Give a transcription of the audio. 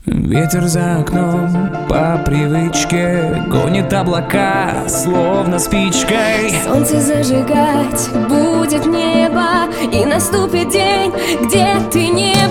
Ветер за окном по привычке гонит облака, словно спичкой. Солнце зажигать будет небо, и наступит день, где ты не